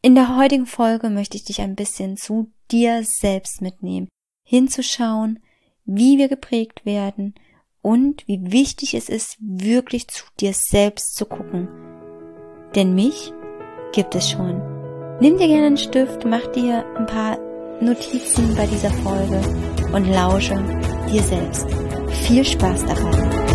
In der heutigen Folge möchte ich dich ein bisschen zu dir selbst mitnehmen, hinzuschauen, wie wir geprägt werden und wie wichtig es ist, wirklich zu dir selbst zu gucken. Denn mich gibt es schon. Nimm dir gerne einen Stift, mach dir ein paar Notizen bei dieser Folge und lausche dir selbst. Viel Spaß dabei!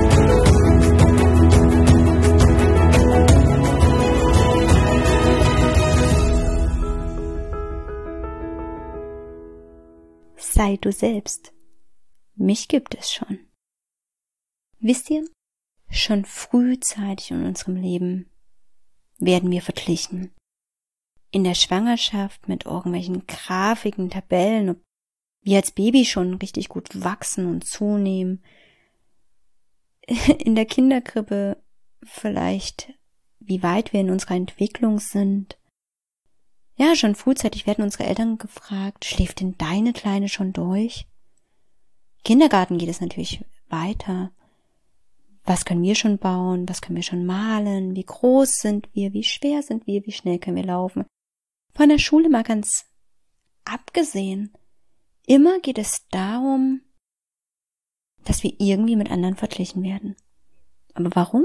Sei du selbst. Mich gibt es schon. Wisst ihr, schon frühzeitig in unserem Leben werden wir verglichen. In der Schwangerschaft mit irgendwelchen Grafiken, Tabellen, ob wir als Baby schon richtig gut wachsen und zunehmen. In der Kinderkrippe vielleicht, wie weit wir in unserer Entwicklung sind. Ja, schon frühzeitig werden unsere Eltern gefragt, schläft denn deine Kleine schon durch? Im Kindergarten geht es natürlich weiter. Was können wir schon bauen? Was können wir schon malen? Wie groß sind wir? Wie schwer sind wir? Wie schnell können wir laufen? Von der Schule mal ganz abgesehen. Immer geht es darum, dass wir irgendwie mit anderen verglichen werden. Aber warum?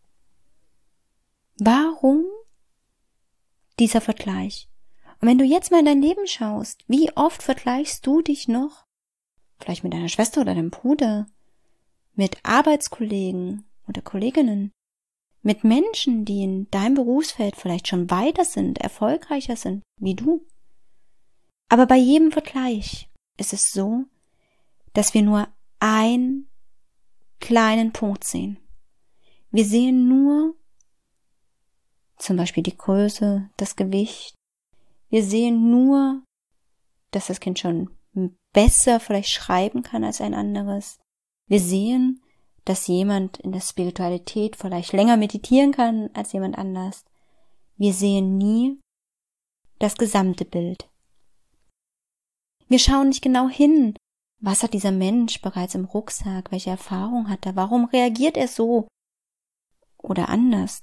Warum dieser Vergleich? Und wenn du jetzt mal in dein Leben schaust, wie oft vergleichst du dich noch? Vielleicht mit deiner Schwester oder deinem Bruder, mit Arbeitskollegen oder Kolleginnen, mit Menschen, die in deinem Berufsfeld vielleicht schon weiter sind, erfolgreicher sind wie du. Aber bei jedem Vergleich ist es so, dass wir nur einen kleinen Punkt sehen. Wir sehen nur zum Beispiel die Größe, das Gewicht. Wir sehen nur, dass das Kind schon besser vielleicht schreiben kann als ein anderes. Wir sehen, dass jemand in der Spiritualität vielleicht länger meditieren kann als jemand anders. Wir sehen nie das gesamte Bild. Wir schauen nicht genau hin, was hat dieser Mensch bereits im Rucksack, welche Erfahrung hat er, warum reagiert er so oder anders.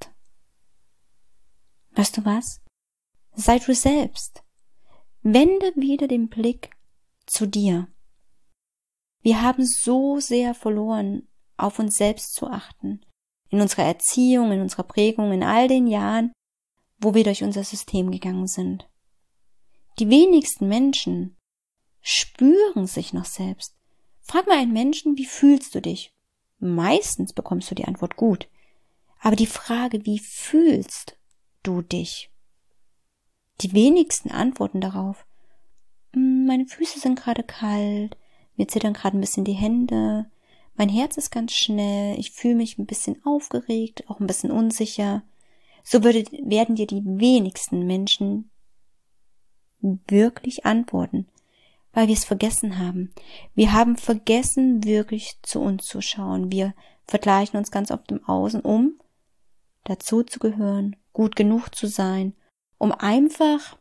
Weißt du was? Sei du selbst. Wende wieder den Blick zu dir. Wir haben so sehr verloren, auf uns selbst zu achten. In unserer Erziehung, in unserer Prägung, in all den Jahren, wo wir durch unser System gegangen sind. Die wenigsten Menschen spüren sich noch selbst. Frag mal einen Menschen, wie fühlst du dich? Meistens bekommst du die Antwort gut. Aber die Frage, wie fühlst du dich? Die wenigsten antworten darauf. Meine Füße sind gerade kalt, mir zittern gerade ein bisschen die Hände, mein Herz ist ganz schnell, ich fühle mich ein bisschen aufgeregt, auch ein bisschen unsicher. So werden dir die wenigsten Menschen wirklich antworten, weil wir es vergessen haben. Wir haben vergessen, wirklich zu uns zu schauen. Wir vergleichen uns ganz oft im Außen, um dazu zu gehören, gut genug zu sein, um einfach,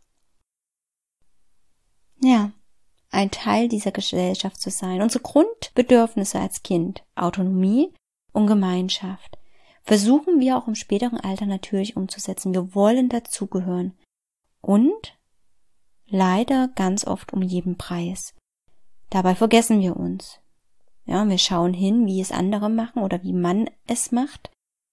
ein Teil dieser Gesellschaft zu sein. Unsere Grundbedürfnisse als Kind, Autonomie und Gemeinschaft, versuchen wir auch im späteren Alter natürlich umzusetzen. Wir wollen dazugehören. Und leider ganz oft um jeden Preis. Dabei vergessen wir uns. Ja, wir schauen hin, wie es andere machen oder wie man es macht.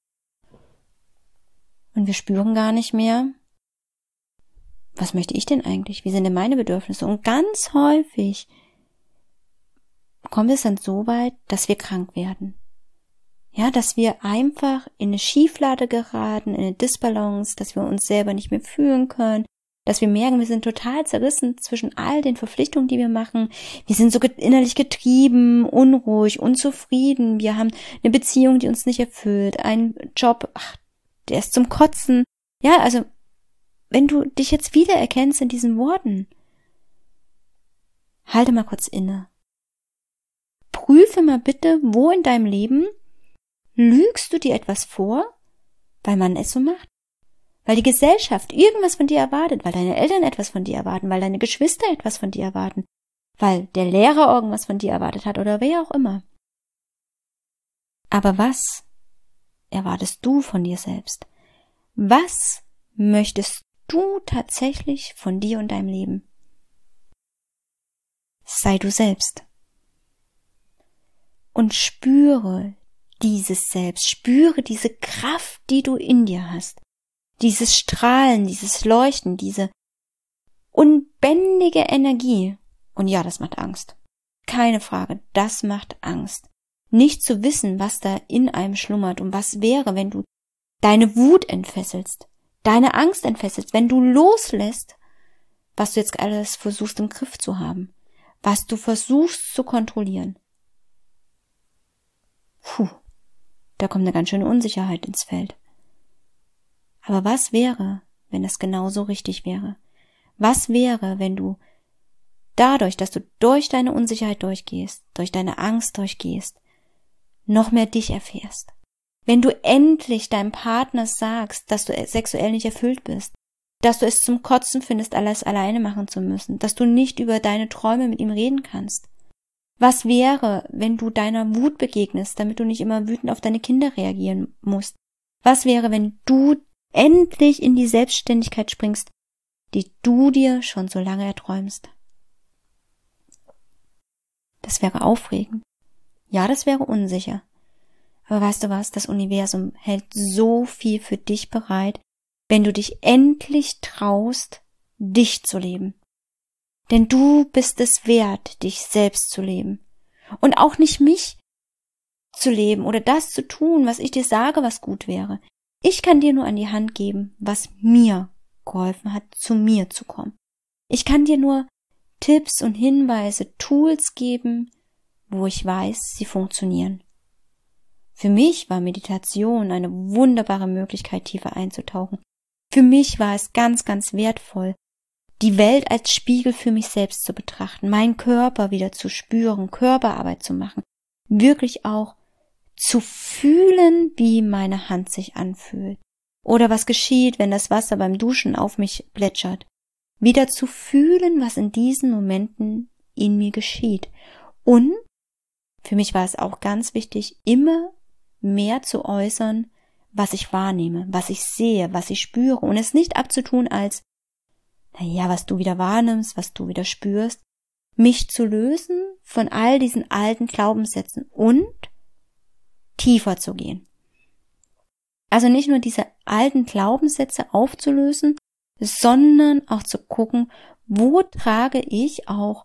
Und wir spüren gar nicht mehr, was möchte ich denn eigentlich? Wie sind denn meine Bedürfnisse? Und ganz häufig kommt es dann so weit, dass wir krank werden. Ja, dass wir einfach in eine Schieflage geraten, in eine Disbalance, dass wir uns selber nicht mehr fühlen können, dass wir merken, wir sind total zerrissen zwischen all den Verpflichtungen, die wir machen. Wir sind so innerlich getrieben, unruhig, unzufrieden. Wir haben eine Beziehung, die uns nicht erfüllt, einen Job, der ist zum Kotzen. Ja, also wenn du dich jetzt wiedererkennst in diesen Worten, halte mal kurz inne. Prüfe mal bitte, wo in deinem Leben lügst du dir etwas vor, weil man es so macht? Weil die Gesellschaft irgendwas von dir erwartet, weil deine Eltern etwas von dir erwarten, weil deine Geschwister etwas von dir erwarten, weil der Lehrer irgendwas von dir erwartet hat oder wer auch immer. Aber was erwartest du von dir selbst? Was möchtest du tatsächlich von dir und deinem Leben? Sei du selbst. Und spüre dieses Selbst, spüre diese Kraft, die du in dir hast. Dieses Strahlen, dieses Leuchten, diese unbändige Energie. Und ja, das macht Angst. Keine Frage, das macht Angst. Nicht zu wissen, was da in einem schlummert und was wäre, wenn du deine Wut entfesselst, deine Angst entfesselst, wenn du loslässt, was du jetzt alles versuchst im Griff zu haben, was du versuchst zu kontrollieren. Da kommt eine ganz schöne Unsicherheit ins Feld. Aber was wäre, wenn das genauso richtig wäre? Was wäre, wenn du dadurch, dass du durch deine Unsicherheit durchgehst, durch deine Angst durchgehst, noch mehr dich erfährst? Wenn du endlich deinem Partner sagst, dass du sexuell nicht erfüllt bist, dass du es zum Kotzen findest, alles alleine machen zu müssen, dass du nicht über deine Träume mit ihm reden kannst. Was wäre, wenn du deiner Wut begegnest, damit du nicht immer wütend auf deine Kinder reagieren musst? Was wäre, wenn du endlich in die Selbstständigkeit springst, die du dir schon so lange erträumst? Das wäre aufregend. Ja, das wäre unsicher. Aber weißt du was? Das Universum hält so viel für dich bereit, wenn du dich endlich traust, dich zu leben. Denn du bist es wert, dich selbst zu leben. Und auch nicht mich zu leben oder das zu tun, was ich dir sage, was gut wäre. Ich kann dir nur an die Hand geben, was mir geholfen hat, zu mir zu kommen. Ich kann dir nur Tipps und Hinweise, Tools geben, wo ich weiß, sie funktionieren. Für mich war Meditation eine wunderbare Möglichkeit, tiefer einzutauchen. Für mich war es ganz, ganz wertvoll, die Welt als Spiegel für mich selbst zu betrachten, meinen Körper wieder zu spüren, Körperarbeit zu machen, wirklich auch zu fühlen, wie meine Hand sich anfühlt. Oder was geschieht, wenn das Wasser beim Duschen auf mich plätschert. Wieder zu fühlen, was in diesen Momenten in mir geschieht. Und für mich war es auch ganz wichtig, immer mehr zu äußern, was ich wahrnehme, was ich sehe, was ich spüre und es nicht abzutun als, was du wieder wahrnimmst, was du wieder spürst, mich zu lösen von all diesen alten Glaubenssätzen und tiefer zu gehen. Also nicht nur diese alten Glaubenssätze aufzulösen, sondern auch zu gucken, wo trage ich auch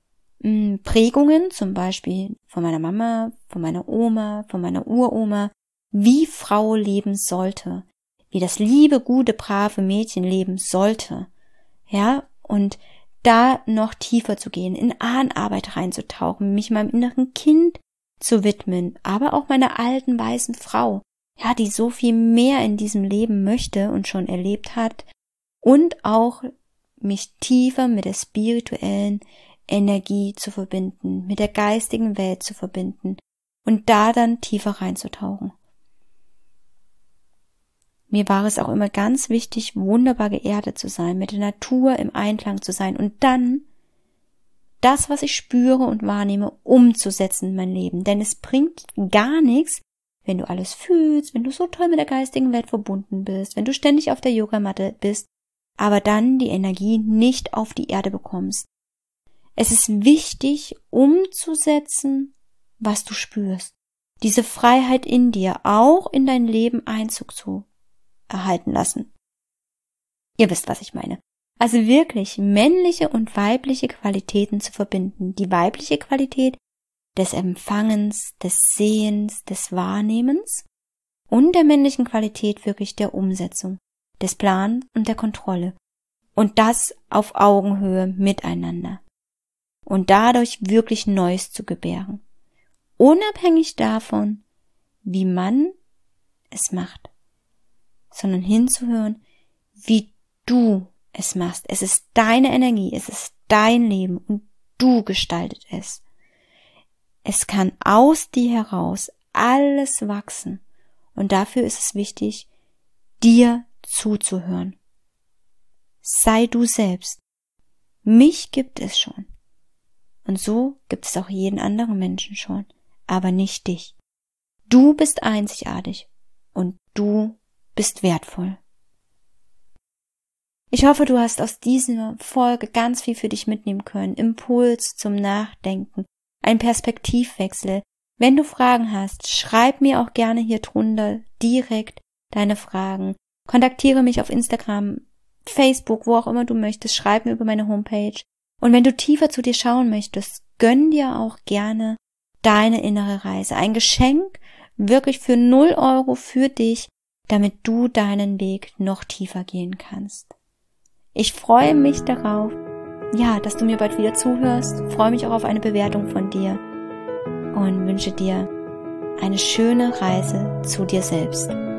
Prägungen, zum Beispiel von meiner Mama, von meiner Oma, von meiner Uroma, wie Frau leben sollte, wie das liebe, gute, brave Mädchen leben sollte. Ja, und da noch tiefer zu gehen, in Ahnenarbeit reinzutauchen, mich meinem inneren Kind zu widmen, aber auch meiner alten, weißen Frau, ja, die so viel mehr in diesem Leben möchte und schon erlebt hat und auch mich tiefer mit der spirituellen Energie zu verbinden, mit der geistigen Welt zu verbinden und da dann tiefer reinzutauchen. Mir war es auch immer ganz wichtig, wunderbar geerdet zu sein, mit der Natur im Einklang zu sein und dann das, was ich spüre und wahrnehme, umzusetzen in mein Leben. Denn es bringt gar nichts, wenn du alles fühlst, wenn du so toll mit der geistigen Welt verbunden bist, wenn du ständig auf der Yogamatte bist, aber dann die Energie nicht auf die Erde bekommst. Es ist wichtig, umzusetzen, was du spürst. Diese Freiheit in dir auch in dein Leben Einzug zu erhalten lassen. Ihr wisst, was ich meine. Also wirklich männliche und weibliche Qualitäten zu verbinden. Die weibliche Qualität des Empfangens, des Sehens, des Wahrnehmens und der männlichen Qualität wirklich der Umsetzung, des Plans und der Kontrolle. Und das auf Augenhöhe miteinander. Und dadurch wirklich Neues zu gebären. Unabhängig davon, wie man es macht, sondern hinzuhören, wie du es machst. Es ist deine Energie, es ist dein Leben und du gestaltet es. Es kann aus dir heraus alles wachsen und dafür ist es wichtig, dir zuzuhören. Sei du selbst. Mich gibt es schon. Und so gibt es auch jeden anderen Menschen schon, aber nicht dich. Du bist einzigartig und du bist wertvoll. Ich hoffe, du hast aus dieser Folge ganz viel für dich mitnehmen können. Impuls zum Nachdenken, ein Perspektivwechsel. Wenn du Fragen hast, schreib mir auch gerne hier drunter direkt deine Fragen. Kontaktiere mich auf Instagram, Facebook, wo auch immer du möchtest. Schreib mir über meine Homepage. Und wenn du tiefer zu dir schauen möchtest, gönn dir auch gerne deine innere Reise. Ein Geschenk wirklich für 0 Euro für dich, damit du deinen Weg noch tiefer gehen kannst. Ich freue mich darauf, dass du mir bald wieder zuhörst. Freue mich auch auf eine Bewertung von dir und wünsche dir eine schöne Reise zu dir selbst.